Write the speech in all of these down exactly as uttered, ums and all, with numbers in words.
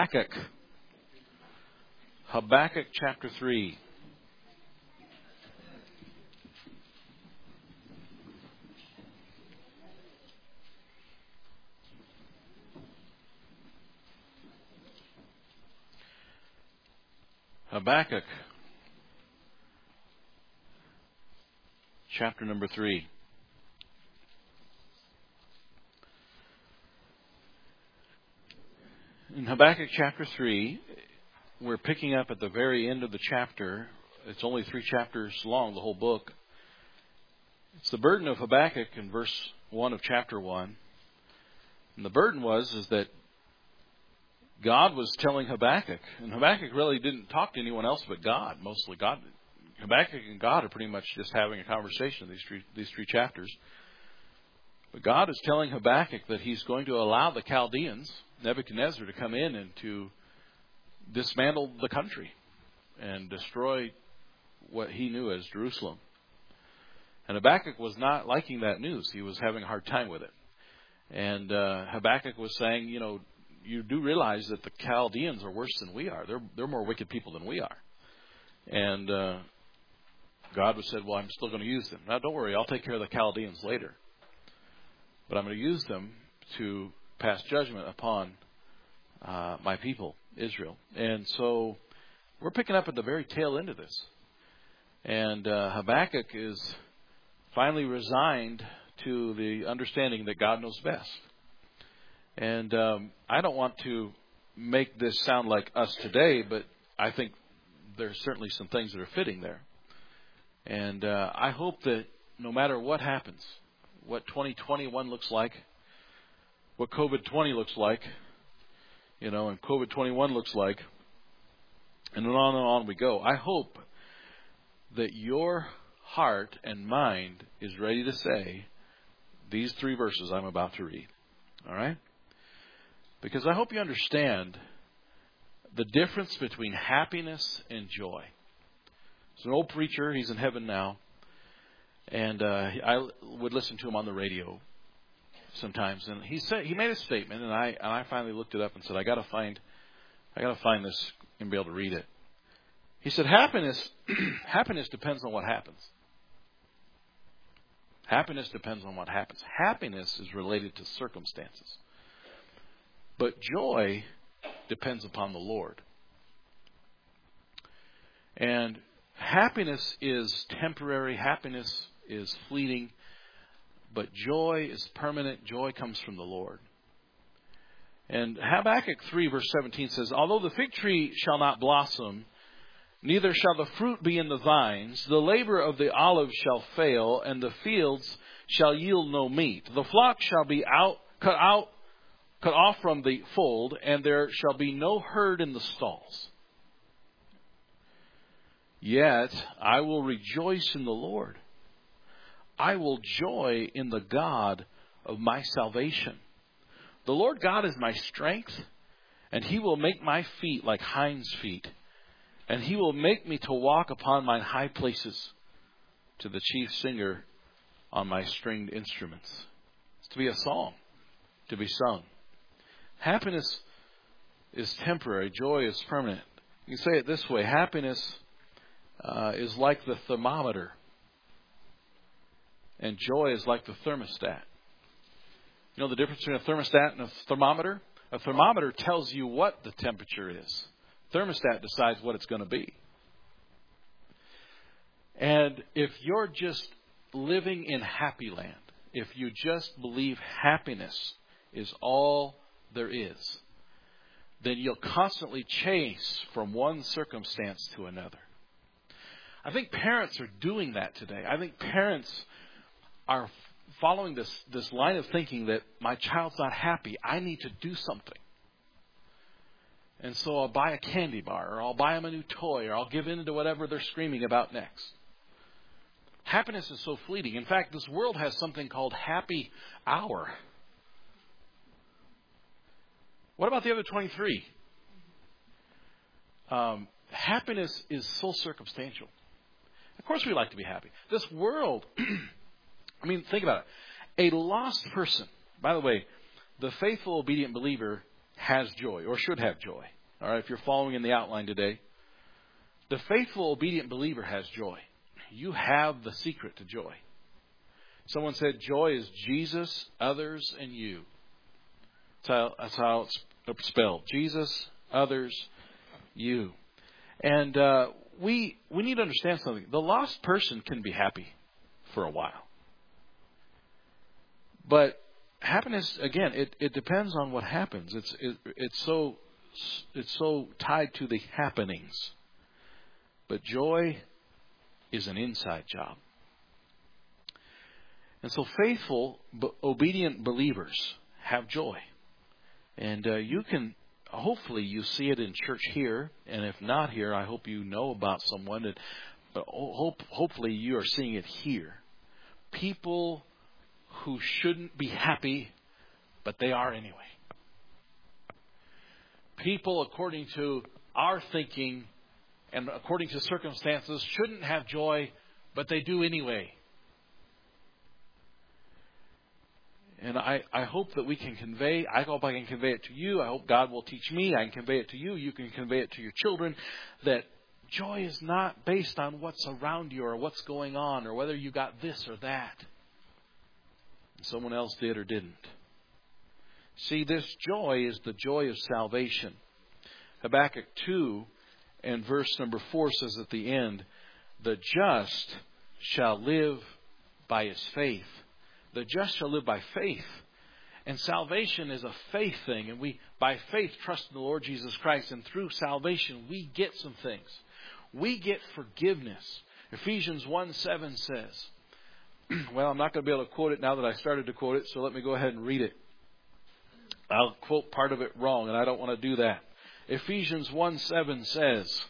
Habakkuk. Habakkuk chapter three. Habakkuk chapter number three. In Habakkuk chapter three, we're picking up at the very end of the chapter. It's only three chapters long, the whole book. It's the burden of Habakkuk in verse one of chapter one. And the burden was is that God was telling Habakkuk, and Habakkuk really didn't talk to anyone else but God, mostly God. Habakkuk and God are pretty much just having a conversation these three, these three chapters. But God is telling Habakkuk that he's going to allow the Chaldeans, Nebuchadnezzar, to come in and to dismantle the country and destroy what he knew as Jerusalem. And Habakkuk was not liking that news. He was having a hard time with it. And uh, Habakkuk was saying, you know, you do realize that the Chaldeans are worse than we are. They're they're more wicked people than we are. And uh, God was said, well, I'm still going to use them. Now, don't worry, I'll take care of the Chaldeans later. But I'm going to use them to pass judgment upon uh, my people, Israel. And so we're picking up at the very tail end of this. And uh, Habakkuk is finally resigned to the understanding that God knows best. And um, I don't want to make this sound like us today, but I think there's certainly some things that are fitting there. And uh, I hope that no matter what happens, what twenty twenty-one looks like, what COVID twenty looks like, you know, and COVID twenty-one looks like, and on and on we go. I hope that your heart and mind is ready to say these three verses I'm about to read. All right? Because I hope you understand the difference between happiness and joy. There's an old preacher, he's in heaven now, and uh, I would listen to him on the radio sometimes, and he said he made a statement, and I and I finally looked it up and said, I gotta find, I gotta find this and be able to read it. He said, happiness, happiness depends on what happens. Happiness depends on what happens. Happiness is related to circumstances, but joy depends upon the Lord. And happiness is temporary. Happiness is fleeting. But joy is permanent. Joy comes from the Lord. And Habakkuk three verse seventeen says, although the fig tree shall not blossom, neither shall the fruit be in the vines, the labor of the olive shall fail, and the fields shall yield no meat. The flock shall be out, cut out, cut off from the fold, and there shall be no herd in the stalls. Yet I will rejoice in the Lord. I will joy in the God of my salvation. The Lord God is my strength, and he will make my feet like hinds' feet, and he will make me to walk upon mine high places, to the chief singer on my stringed instruments. It's to be a song, to be sung. Happiness is temporary. Joy is permanent. You can say it this way. Happiness uh, is like the thermometer, and joy is like the thermostat. You know the difference between a thermostat and a thermometer? A thermometer tells you what the temperature is. Thermostat decides what it's going to be. And if you're just living in happy land, if you just believe happiness is all there is, then you'll constantly chase from one circumstance to another. I think parents are doing that today. I think parents are following this, this line of thinking that my child's not happy. I need to do something. And so I'll buy a candy bar, or I'll buy them a new toy, or I'll give in to whatever they're screaming about next. Happiness is so fleeting. In fact, this world has something called happy hour. What about the other twenty-three? Um, happiness is so circumstantial. Of course we like to be happy. This world, I mean, think about it. A lost person, by the way, the faithful, obedient believer has joy, or should have joy. All right, if you're following in the outline today, the faithful, obedient believer has joy. You have the secret to joy. Someone said joy is Jesus, others, and you. That's how, that's how it's spelled. Jesus, others, you. And uh, we we need to understand something. The lost person can be happy for a while. But happiness, again, it, it depends on what happens. It's it, it's so it's so tied to the happenings. But joy is an inside job. And so faithful, obedient believers have joy. And uh, you can, hopefully you see it in church here. And if not here, I hope you know about someone. That, but hope, hopefully you are seeing it here. People who shouldn't be happy, but they are anyway. People, according to our thinking and according to circumstances, shouldn't have joy, but they do anyway. And I, I hope that we can convey, I hope I can convey it to you. I hope God will teach me. I can convey it to you. You can convey it to your children. That joy is not based on what's around you or what's going on or whether you got this or that. Someone else did or didn't. See, this joy is the joy of salvation. Habakkuk two and verse number four says at the end, the just shall live by his faith. The just shall live by faith. And salvation is a faith thing. And we, by faith, trust in the Lord Jesus Christ. And through salvation, we get some things. We get forgiveness. Ephesians one seven says, well, I'm not going to be able to quote it now that I started to quote it, so let me go ahead and read it. I'll quote part of it wrong, and I don't want to do that. Ephesians one seven says,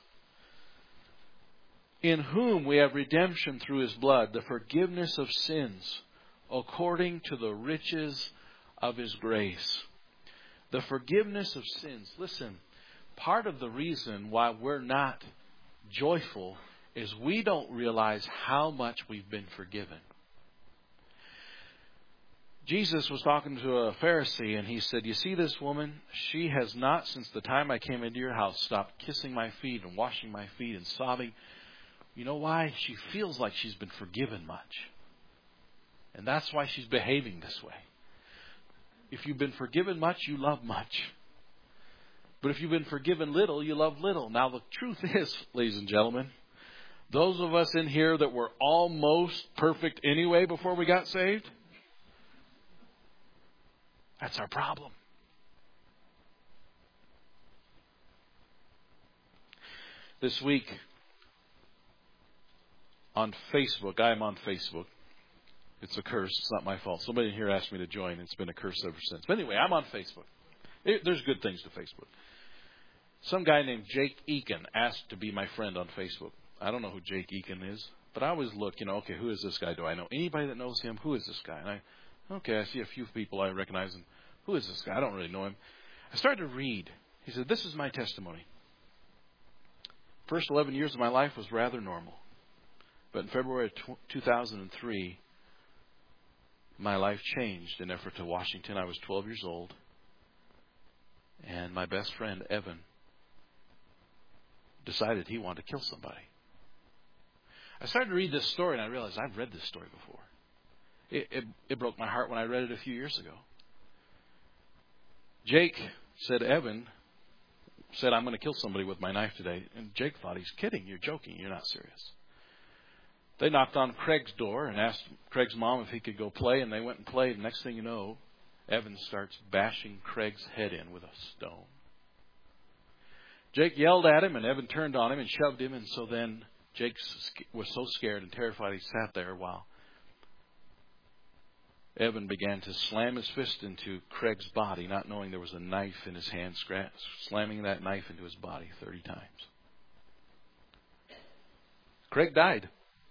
in whom we have redemption through his blood, the forgiveness of sins, according to the riches of his grace. The forgiveness of sins. Listen, part of the reason why we're not joyful is we don't realize how much we've been forgiven. Jesus was talking to a Pharisee and he said, you see this woman? She has not, since the time I came into your house, stopped kissing my feet and washing my feet and sobbing. You know why? She feels like she's been forgiven much. And that's why she's behaving this way. If you've been forgiven much, you love much. But if you've been forgiven little, you love little. Now the truth is, ladies and gentlemen, those of us in here that were almost perfect anyway before we got saved, that's our problem. This week on Facebook, I am on Facebook. It's a curse. It's not my fault. Somebody in here asked me to join. It's been a curse ever since. But anyway, I'm on Facebook. It, there's good things to Facebook. Some guy named Jake Eakin asked to be my friend on Facebook. I don't know who Jake Eakin is, but I always look, you know, okay, who is this guy? Do I know anybody that knows him? Who is this guy? And I, okay, I see a few people I recognize. And who is this guy? I don't really know him. I started to read. He said, this is my testimony. First eleven years of my life was rather normal. But in February of two thousand three, my life changed in effort to Washington. I was twelve years old. And my best friend, Evan, decided he wanted to kill somebody. I started to read this story and I realized I've read this story before. It, it, it broke my heart when I read it a few years ago. Jake said, Evan said, I'm going to kill somebody with my knife today. And Jake thought, he's kidding. You're joking. You're not serious. They knocked on Craig's door and asked Craig's mom if he could go play. And they went and played. And next thing you know, Evan starts bashing Craig's head in with a stone. Jake yelled at him and Evan turned on him and shoved him. And so then Jake was so scared and terrified he sat there while Evan began to slam his fist into Craig's body, not knowing there was a knife in his hand, slamming that knife into his body thirty times. Craig died.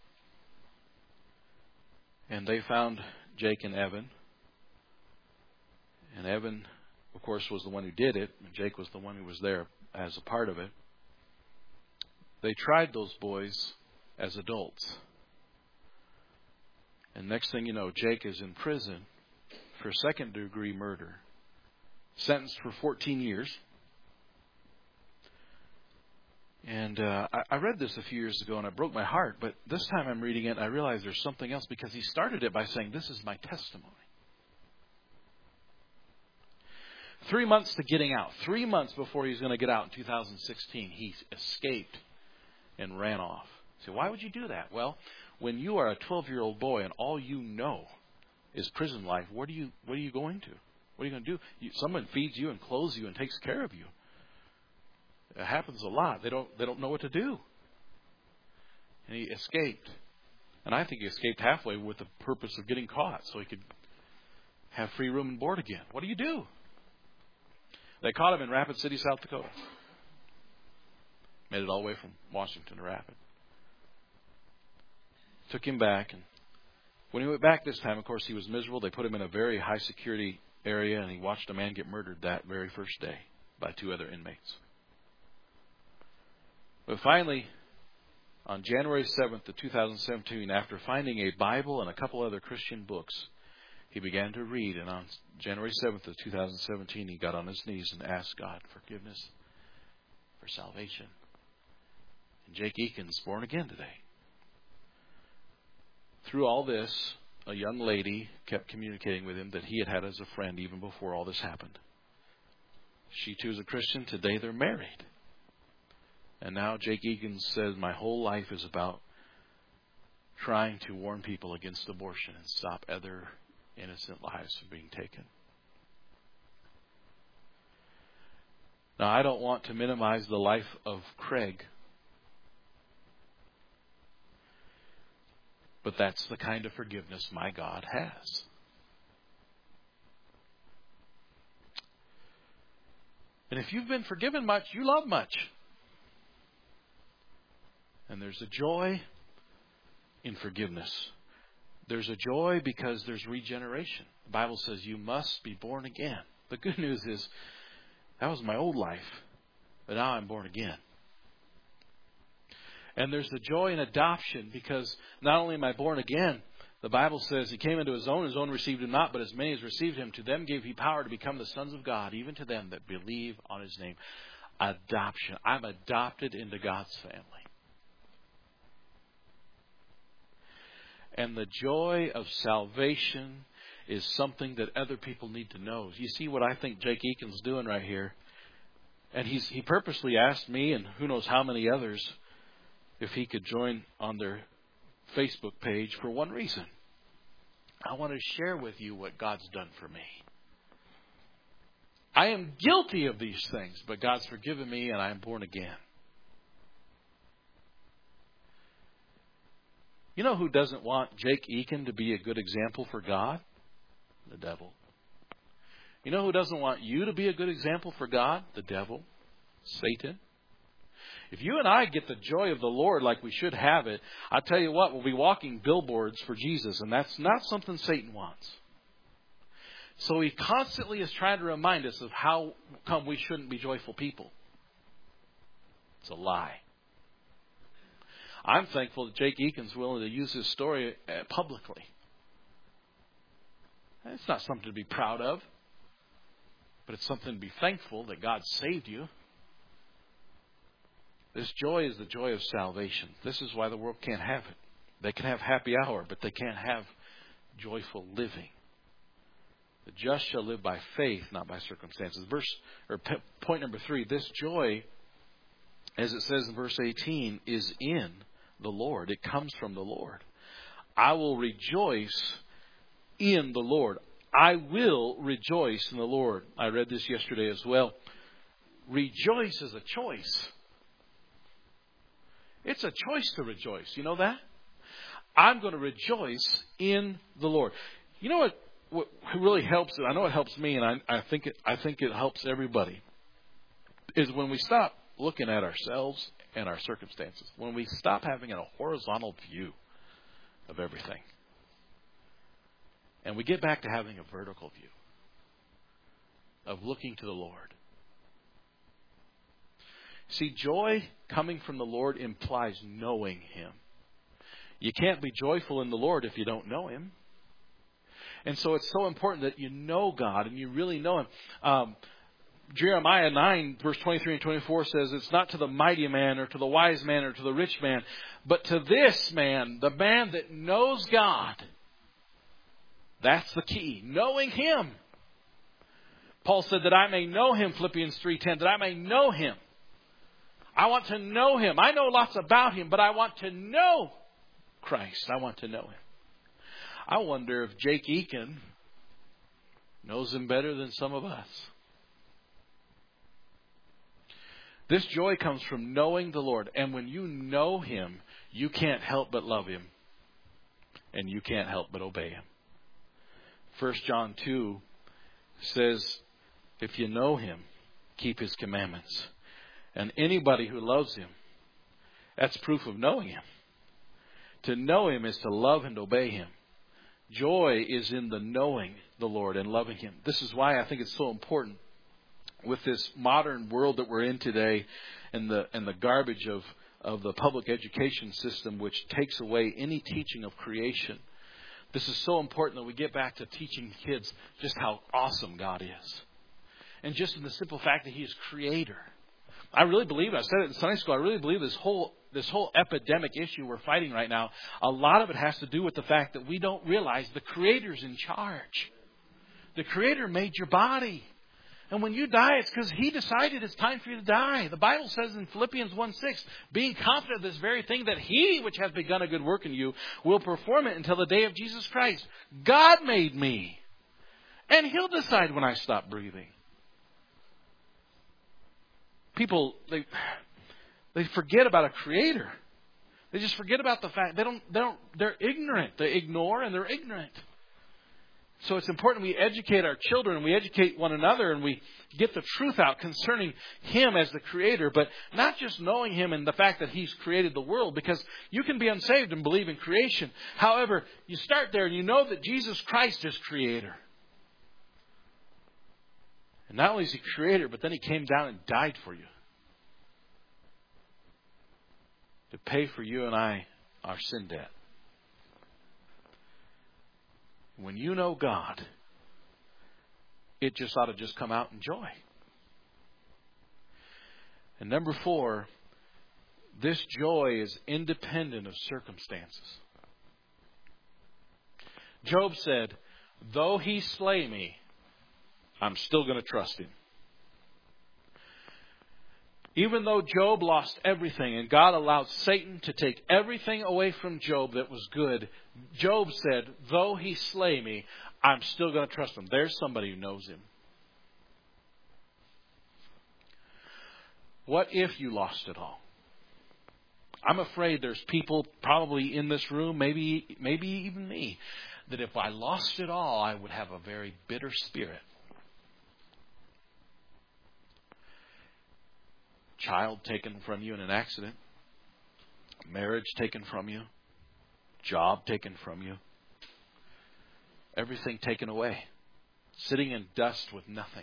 And they found Jake and Evan. And Evan, of course, was the one who did it. And Jake was the one who was there as a part of it. They tried those boys as adults. And next thing you know, Jake is in prison for second degree murder. sentenced for fourteen years. And uh, I, I read this a few years ago, and it broke my heart. But this time I'm reading it, and I realize there's something else, because he started it by saying, this is my testimony. Three months to getting out. Three months before he was going to get out in two thousand sixteen, he escaped and ran off. So why would you do that? Well, when you are a twelve-year-old boy and all you know is prison life, what are you what are you going to? What are you going to do? You, someone feeds you and clothes you and takes care of you. It happens a lot. They don't they don't know what to do. And he escaped. And I think he escaped halfway with the purpose of getting caught so he could have free room and board again. What do you do? They caught him in Rapid City, South Dakota. Made it all the way from Washington to Rapid. Took him back. And when he went back this time, of course, he was miserable. They put him in a very high security area, and he watched a man get murdered that very first day by two other inmates. But finally, on January seventh of two thousand seventeen, after finding a Bible and a couple other Christian books, he began to read. And on January seventh of two thousand seventeen, he got on his knees and asked God forgiveness for salvation. And Jake Eakins born again today. Through all this, a young lady kept communicating with him that he had had as a friend even before all this happened. She too is a Christian. Today they're married. And now Jake Eakins says, my whole life is about trying to warn people against abortion and stop other innocent lives from being taken. Now, I don't want to minimize the life of Craig, but that's the kind of forgiveness my God has. And if you've been forgiven much, you love much. And there's a joy in forgiveness. There's a joy because there's regeneration. The Bible says you must be born again. The good news is that was my old life, but now I'm born again. And there's the joy in adoption because not only am I born again, the Bible says he came into his own, his own received him not, but as many as received him, to them gave he power to become the sons of God, even to them that believe on his name. Adoption. I'm adopted into God's family. And the joy of salvation is something that other people need to know. You see what I think Jake Eakins is doing right here? And he's he purposely asked me and who knows how many others if he could join on their Facebook page for one reason. I want to share with you what God's done for me. I am guilty of these things, but God's forgiven me and I am born again. You know who doesn't want Jake Eakin to be a good example for God? The devil. You know who doesn't want you to be a good example for God? The devil. Satan. If you and I get the joy of the Lord like we should have it, I'll tell you what, we'll be walking billboards for Jesus, and that's not something Satan wants. So he constantly is trying to remind us of how come we shouldn't be joyful people. It's a lie. I'm thankful that Jake Eakin's willing to use his story publicly. It's not something to be proud of, but it's something to be thankful that God saved you. This joy is the joy of salvation. This is why the world can't have it. They can have happy hour, but they can't have joyful living. The just shall live by faith, not by circumstances. Verse or p- point number three, this joy, as it says in verse eighteen, is in the Lord. It comes from the Lord. I will rejoice in the Lord. I will rejoice in the Lord. I read this yesterday as well. Rejoice is a choice. It's a choice to rejoice. You know that? I'm going to rejoice in the Lord. You know what, what really helps? I know it helps me, and I, I think it, I think it helps everybody, is when we stop looking at ourselves and our circumstances. When we stop having a horizontal view of everything. And we get back to having a vertical view of looking to the Lord. See, joy coming from the Lord implies knowing Him. You can't be joyful in the Lord if you don't know Him. And so it's so important that you know God and you really know Him. Um, Jeremiah nine, verse twenty-three and twenty-four says, it's not to the mighty man or to the wise man or to the rich man, but to this man, the man that knows God. That's the key. Knowing Him. Paul said that I may know Him, Philippians three ten, that I may know Him. I want to know Him. I know lots about Him, but I want to know Christ. I want to know Him. I wonder if Jake Eakin knows Him better than some of us. This joy comes from knowing the Lord. And when you know Him, you can't help but love Him. And you can't help but obey Him. First John two says, if you know Him, keep His commandments. And anybody who loves Him, that's proof of knowing Him. To know Him is to love and obey Him. Joy is in the knowing the Lord and loving Him. This is why I think it's so important with this modern world that we're in today and the and the garbage of, of the public education system, which takes away any teaching of creation. This is so important that we get back to teaching kids just how awesome God is. And just in the simple fact that He is Creator. I really believe, I said it in Sunday school, I really believe this whole this whole epidemic issue we're fighting right now, a lot of it has to do with the fact that we don't realize the Creator's in charge. The Creator made your body. And when you die, it's because He decided it's time for you to die. The Bible says in Philippians one six, being confident of this very thing, that He which has begun a good work in you will perform it until the day of Jesus Christ. God made me. And He'll decide when I stop breathing. People, they they forget about a Creator. They just forget about the fact they don't they don't they're ignorant. They ignore and they're ignorant. So it's important we educate our children and we educate one another and we get the truth out concerning Him as the Creator, but not just knowing Him and the fact that He's created the world, because you can be unsaved and believe in creation. However, you start there and you know that Jesus Christ is Creator. And not only is He Creator, but then He came down and died for you. To pay for you and I our sin debt. When you know God, it just ought to just come out in joy. And number four, this joy is independent of circumstances. Job said, though He slay me, I'm still going to trust Him. Even though Job lost everything and God allowed Satan to take everything away from Job that was good, Job said, though He slay me, I'm still going to trust Him. There's somebody who knows Him. What if you lost it all? I'm afraid there's people probably in this room, maybe maybe even me, that if I lost it all, I would have a very bitter spirit. Child taken from you in an accident. Marriage taken from you. Job taken from you. Everything taken away. Sitting in dust with nothing.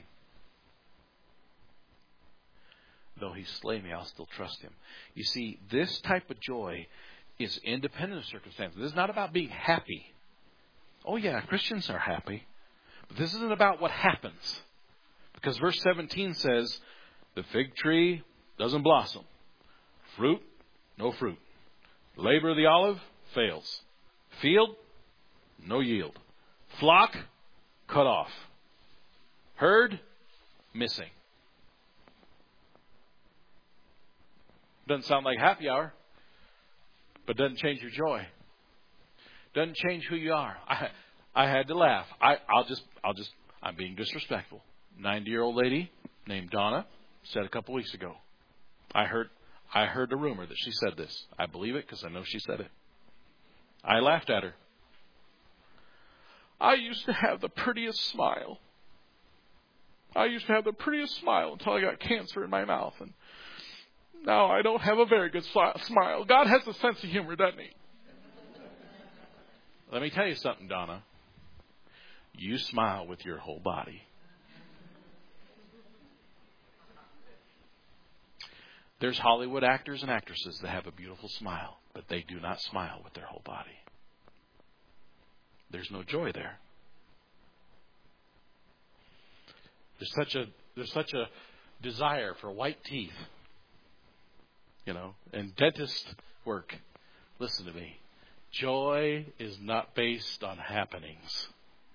Though He slay me, I'll still trust Him. You see, this type of joy is independent of circumstances. This is not about being happy. Oh yeah, Christians are happy. But this isn't about what happens. Because verse seventeen says, the fig tree doesn't blossom. Fruit, no fruit. Labor of the olive fails. Field, no yield. Flock, cut off. Herd, missing. Doesn't sound like happy hour, but doesn't change your joy. Doesn't change who you are. I I had to laugh. I, I'll just I'll just I'm being disrespectful. Ninety-year-old lady named Donna said a couple weeks ago. I heard I heard a rumor that she said this. I believe it because I know she said it. I laughed at her. I used to have the prettiest smile. I used to have the prettiest smile until I got cancer in my mouth. And now I don't have a very good smile. God has a sense of humor, doesn't He? Let me tell you something, Donna. You smile with your whole body. There's Hollywood actors and actresses that have a beautiful smile, but they do not smile with their whole body. There's no joy there. There's such a there's such a desire for white teeth. You know, and dentist work. Listen to me. Joy is not based on happenings.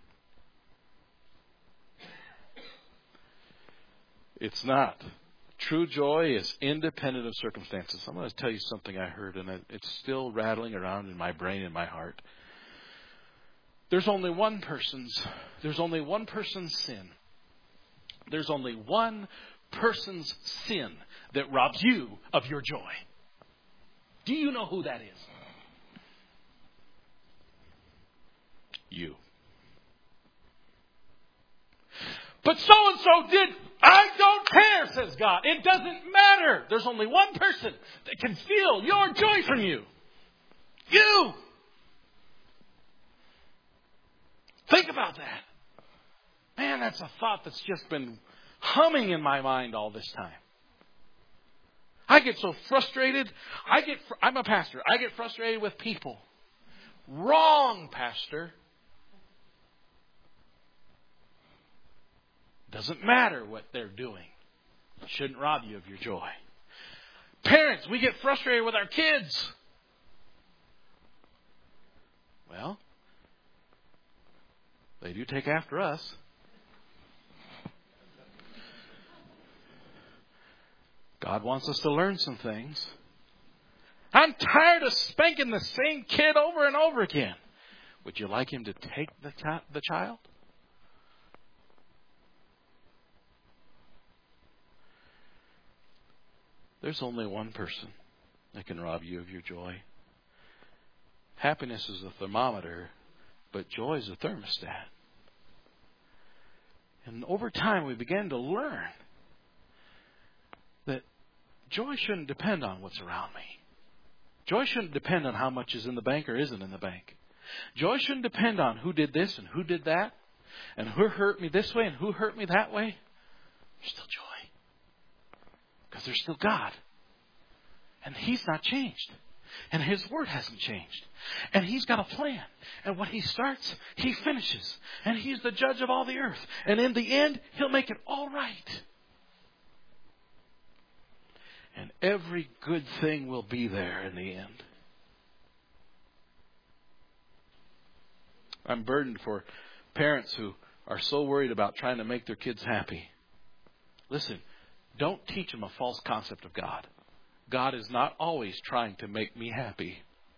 It's not. True joy is independent of circumstances. I'm going to tell you something I heard, and it's still rattling around in my brain and my heart. There's only one person's, there's only one person's sin. There's only one person's sin that robs you of your joy. Do you know who that is? You. But so-and-so did. I don't care, says God. It doesn't matter. There's only one person that can steal your joy from you. You. Think about that. Man, that's a thought that's just been humming in my mind all this time. I get so frustrated. I get, I'm a pastor. I get frustrated with people. Wrong, pastor. Doesn't matter what they're doing. It shouldn't rob you of your joy. Parents, we get frustrated with our kids. Well, they do take after us. God wants us to learn some things. I'm tired of spanking the same kid over and over again. Would you like him to take the, chi- the child? There's only one person that can rob you of your joy. Happiness is a thermometer, but joy is a thermostat. And over time we began to learn that joy shouldn't depend on what's around me. Joy shouldn't depend on how much is in the bank or isn't in the bank. Joy shouldn't depend on who did this and who did that, and who hurt me this way and who hurt me that way. There's still joy. Because there's still God. And He's not changed. And His Word hasn't changed. And He's got a plan. And what He starts, He finishes. And He's the judge of all the earth. And in the end, He'll make it all right. And every good thing will be there in the end. I'm burdened for parents who are so worried about trying to make their kids happy. Listen, don't teach them a false concept of God. God is not always trying to make me happy.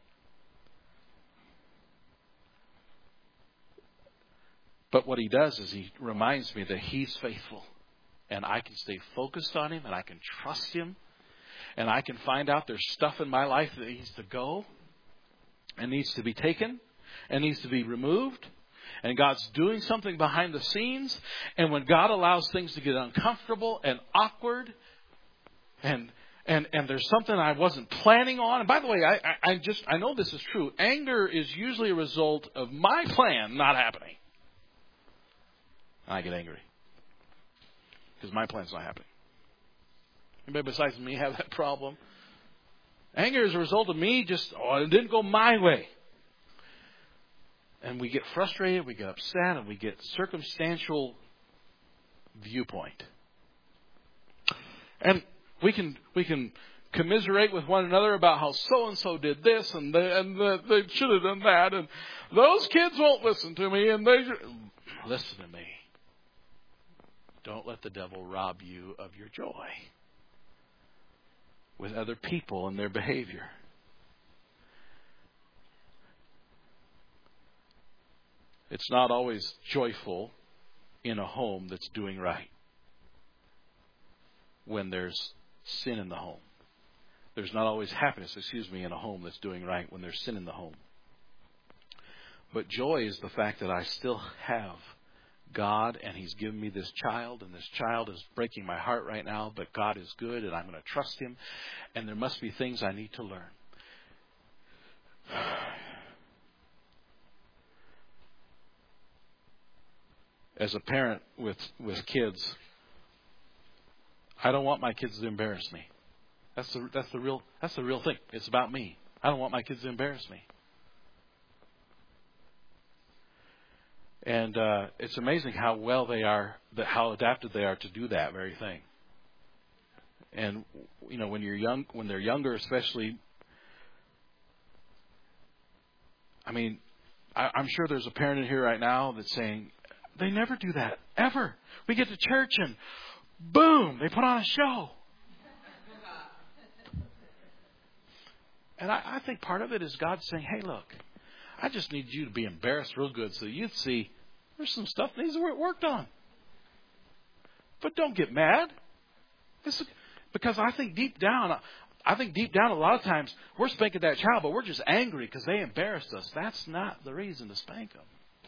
But what He does is He reminds me that He's faithful. And I can stay focused on Him and I can trust Him. And I can find out there's stuff in my life that needs to go and needs to be taken and needs to be removed. And God's doing something behind the scenes. And when God allows things to get uncomfortable and awkward and and and there's something I wasn't planning on. And by the way, I, I, I just I know this is true. Anger is usually a result of my plan not happening. I get angry because my plan's not happening. Anybody besides me have that problem? Anger is a result of me just, oh, it didn't go my way. And we get frustrated, we get upset, and we get circumstantial viewpoint. And we can we can commiserate with one another about how so-and-so did this, and they, and the, they should have done that, and those kids won't listen to me, and they should... Listen to me. Don't let the devil rob you of your joy with other people and their behavior. It's not always joyful in a home that's doing right when there's sin in the home. There's not always happiness, excuse me, in a home that's doing right when there's sin in the home. But joy is the fact that I still have God, and He's given me this child, and this child is breaking my heart right now, but God is good, and I'm going to trust Him, and there must be things I need to learn. As a parent with, with kids, I don't want my kids to embarrass me. That's the that's the real that's the real thing. It's about me. I don't want my kids to embarrass me. And uh, it's amazing how well they are, that how adapted they are to do that very thing. And you know, when you're young, when they're younger, especially, I mean, I, I'm sure there's a parent in here right now that's saying, they never do that ever. We get to church and boom, they put on a show. And I, I think part of it is God saying, hey, look, I just need you to be embarrassed real good so you'd see there's some stuff that needs to be worked on. But don't get mad. This is, because I think deep down, I think deep down a lot of times we're spanking that child, but we're just angry because they embarrassed us. That's not the reason to spank them.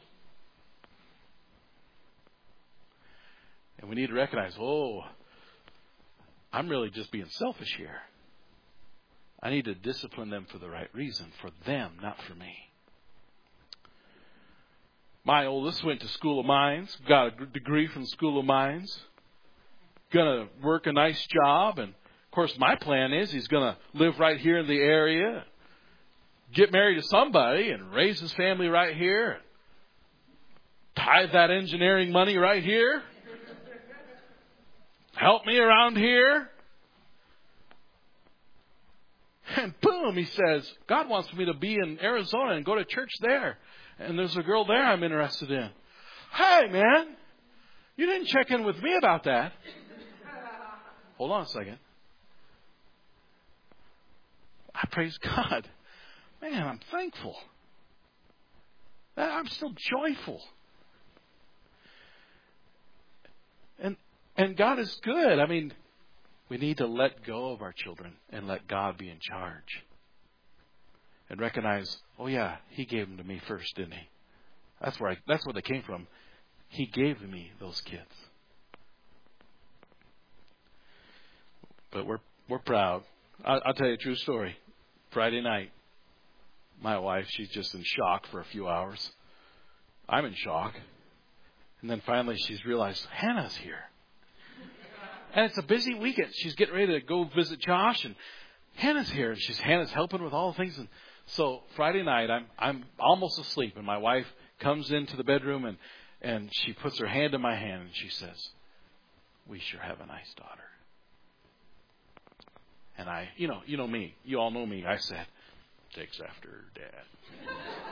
And we need to recognize, oh, I'm really just being selfish here. I need to discipline them for the right reason, for them, not for me. My oldest went to School of Mines, got a degree from School of Mines, going to work a nice job. And, of course, my plan is he's going to live right here in the area, get married to somebody and raise his family right here, tithe that engineering money right here, help me around here. And boom, he says, God wants me to be in Arizona and go to church there. And there's a girl there I'm interested in. Hey, man, you didn't check in with me about that. Hold on a second. I praise God. Man, I'm thankful. I'm still joyful. And and God is good. I mean, we need to let go of our children and let God be in charge. And recognize, oh yeah, He gave them to me first, didn't He? That's where I, that's where they came from. He gave me those kids. But we're we're proud. I'll, I'll tell you a true story. Friday night, my wife, she's just in shock for a few hours. I'm in shock. And then finally she's realized, Hannah's here. And it's a busy weekend. She's getting ready to go visit Josh, and Hannah's here. And she's Hannah's helping with all the things. And so Friday night, I'm I'm almost asleep, and my wife comes into the bedroom and and she puts her hand in my hand and she says, "We sure have a nice daughter." And I, you know, you know me, you all know me. I said, "Takes after her dad."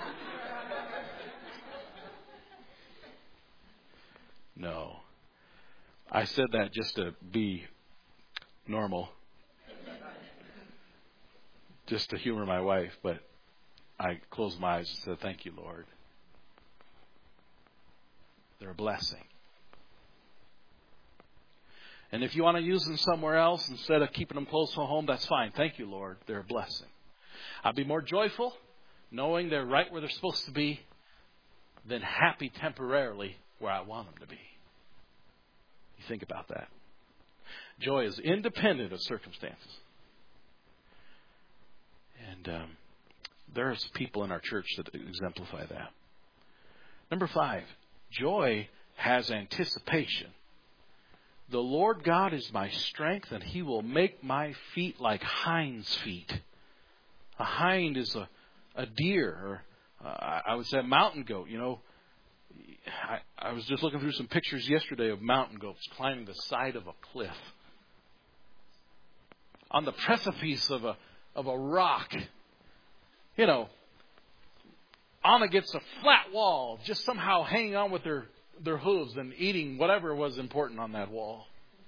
No. I said that just to be normal, just to humor my wife, but I closed my eyes and said, "Thank you, Lord. They're a blessing." And if you want to use them somewhere else instead of keeping them close to home, that's fine. Thank you, Lord. They're a blessing. I'll be more joyful knowing they're right where they're supposed to be than happy temporarily where I want them to be. You think about that. Joy is independent of circumstances. And um, there's people in our church that exemplify that. Number five, joy has anticipation. The Lord God is my strength, and He will make my feet like hinds' feet. A hind is a, a deer, or uh, I would say a mountain goat. You know, I, I was just looking through some pictures yesterday of mountain goats climbing the side of a cliff, on the precipice of a of a rock. You know, on against a flat wall, just somehow hanging on with their their hooves and eating whatever was important on that wall.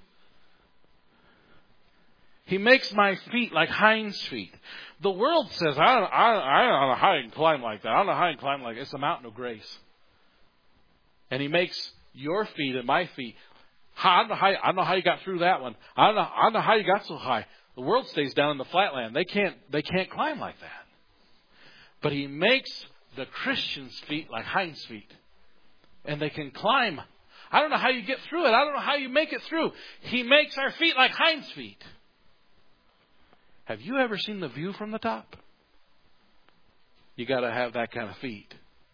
He makes my feet like hinds' feet. The world says, I don't, I, I don't know how you can climb like that. I don't know how you can climb like that. It's a mountain of grace. And He makes your feet and my feet. I don't know how, I don't know how you got through that one. I don't know, I don't know how you got so high. The world stays down in the flatland. They can't, they can't climb like that. But He makes the Christian's feet like hinds' feet. And they can climb. I don't know how you get through it. I don't know how you make it through. He makes our feet like hinds' feet. Have you ever seen the view from the top? You got to have that kind of feet.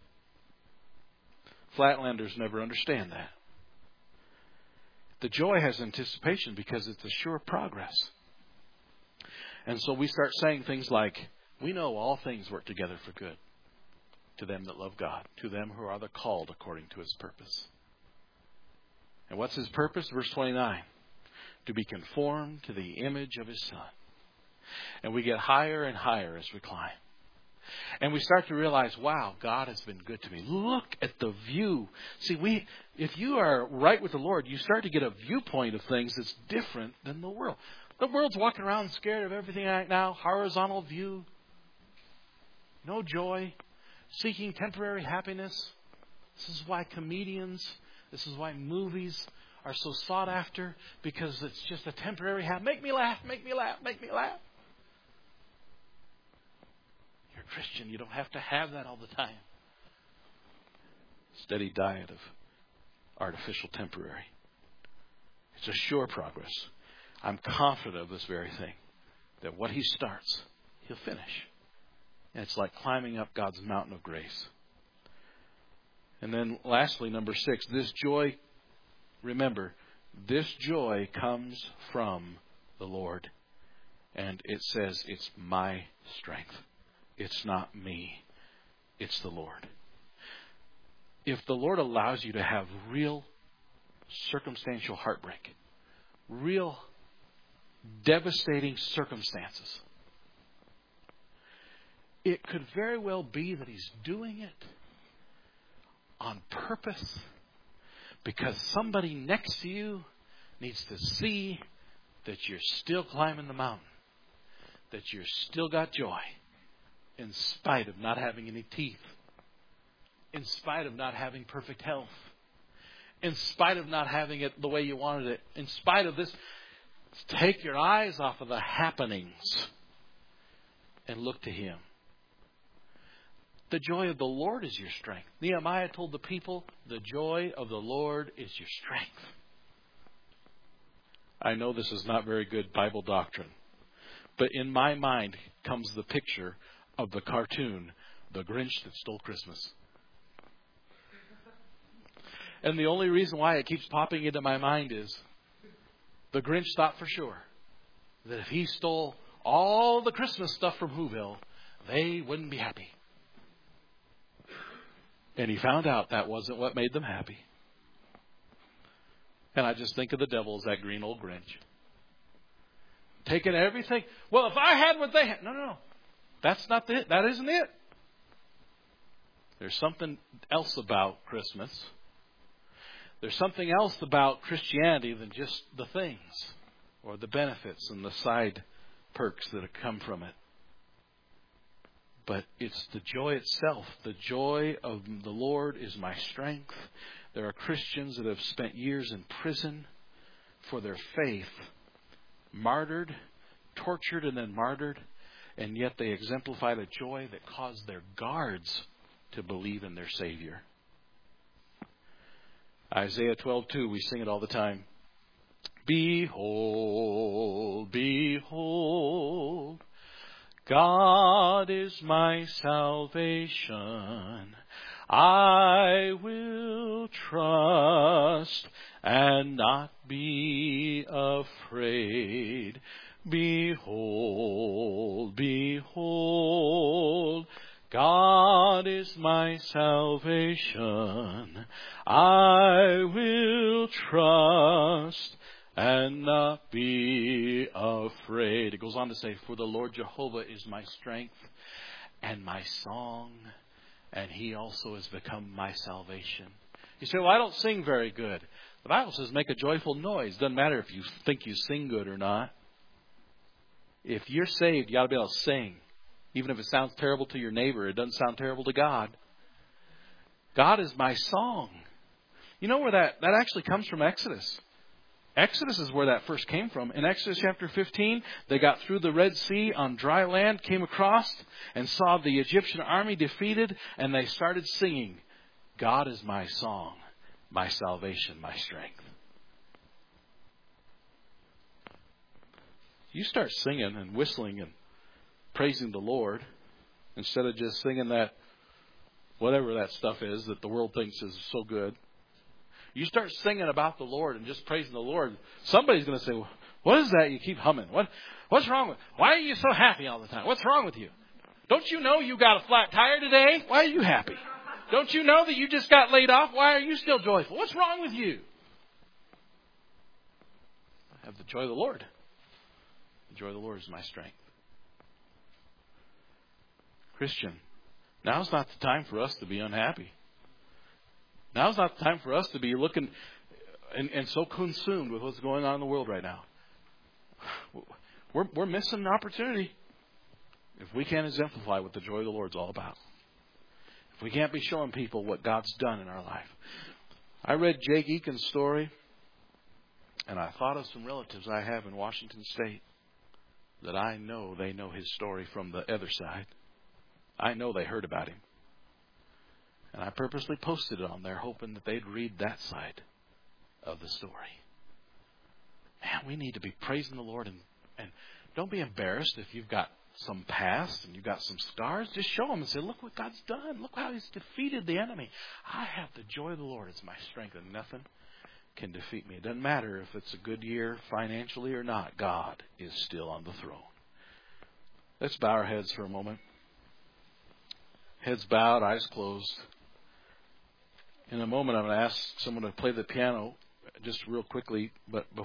Flatlanders never understand that. The joy has anticipation because it's a sure progress. And so we start saying things like, we know all things work together for good. to them that love God, to them who are the called according to His purpose. And what's His purpose? Verse twenty-nine. To be conformed to the image of His Son. And we get higher and higher as we climb. And we start to realize, wow, God has been good to me. Look at the view. See, we, if you are right with the Lord, you start to get a viewpoint of things that's different than the world. The world's walking around scared of everything right now. Horizontal view. No joy. Seeking temporary happiness. This is why comedians, this is why movies are so sought after, because it's just a temporary happiness. Make me laugh, make me laugh, make me laugh. You're a Christian. You don't have to have that all the time. Steady diet of artificial temporary. It's a sure progress. I'm confident of this very thing, that what He starts, He'll finish. And it's like climbing up God's mountain of grace. And then lastly, number six, this joy, remember, this joy comes from the Lord. And it says it's my strength. It's not me. It's the Lord. If the Lord allows you to have real circumstantial heartbreak, real devastating circumstances, it could very well be that He's doing it on purpose, because somebody next to you needs to see that you're still climbing the mountain, that you're still got joy, in spite of not having any teeth, in spite of not having perfect health, in spite of not having it the way you wanted it, in spite of this. Take your eyes off of the happenings and look to Him. The joy of the Lord is your strength. Nehemiah told the people, the joy of the Lord is your strength. I know this is not very good Bible doctrine, but in my mind comes the picture of the cartoon, The Grinch That Stole Christmas. And the only reason why it keeps popping into my mind is the Grinch thought for sure that if he stole all the Christmas stuff from Whoville, they wouldn't be happy. And he found out that wasn't what made them happy. And I just think of the devil as that green old Grinch. Taking everything. Well, if I had what they had. No, no, no. That's not it. That isn't it. There's something else about Christmas. There's something else about Christianity than just the things or the benefits and the side perks that have come from it. But it's the joy itself. The joy of the Lord is my strength. There are Christians that have spent years in prison for their faith, martyred, tortured, and then martyred, and yet they exemplified a joy that caused their guards to believe in their Savior. Isaiah twelve two, we sing it all the time. Behold, behold, God is my salvation. I will trust and not be afraid. Behold, behold, God is my salvation. I will trust and not be afraid. It goes on to say, for the Lord Jehovah is my strength and my song, and He also has become my salvation. You say, well, I don't sing very good. The Bible says make a joyful noise. Doesn't matter if you think you sing good or not. If you're saved, you got to be able to sing. Even if it sounds terrible to your neighbor, it doesn't sound terrible to God. God is my song. You know where that, that actually comes from? Exodus. Exodus is where that first came from. In Exodus chapter fifteen, they got through the Red Sea on dry land, came across, and saw the Egyptian army defeated, and they started singing, God is my song, my salvation, my strength. You start singing and whistling and praising the Lord instead of just singing that, whatever that stuff is that the world thinks is so good. You start singing about the Lord and just praising the Lord. Somebody's going to say, what is that you keep humming? What, what's wrong with, why are you so happy all the time? What's wrong with you? Don't you know you got a flat tire today? Why are you happy? Don't you know that you just got laid off? Why are you still joyful? What's wrong with you? I have the joy of the Lord. The joy of the Lord is my strength. Christian, now's not the time for us to be unhappy. Now's not the time for us to be looking and, and so consumed with what's going on in the world right now. We're, we're missing an opportunity if we can't exemplify what the joy of the Lord is all about. If we can't be showing people what God's done in our life. I read Jake Eakin's story, and I thought of some relatives I have in Washington State that I know they know his story from the other side. I know they heard about him. And I purposely posted it on there hoping that they'd read that side of the story. Man, we need to be praising the Lord, and, and don't be embarrassed if you've got some past and you've got some scars. Just show them and say, look what God's done. Look how He's defeated the enemy. I have the joy of the Lord as my strength, and nothing can defeat me. It doesn't matter if it's a good year financially or not. God is still on the throne. Let's bow our heads for a moment. Heads bowed, eyes closed. In a moment, I'm going to ask someone to play the piano just real quickly. But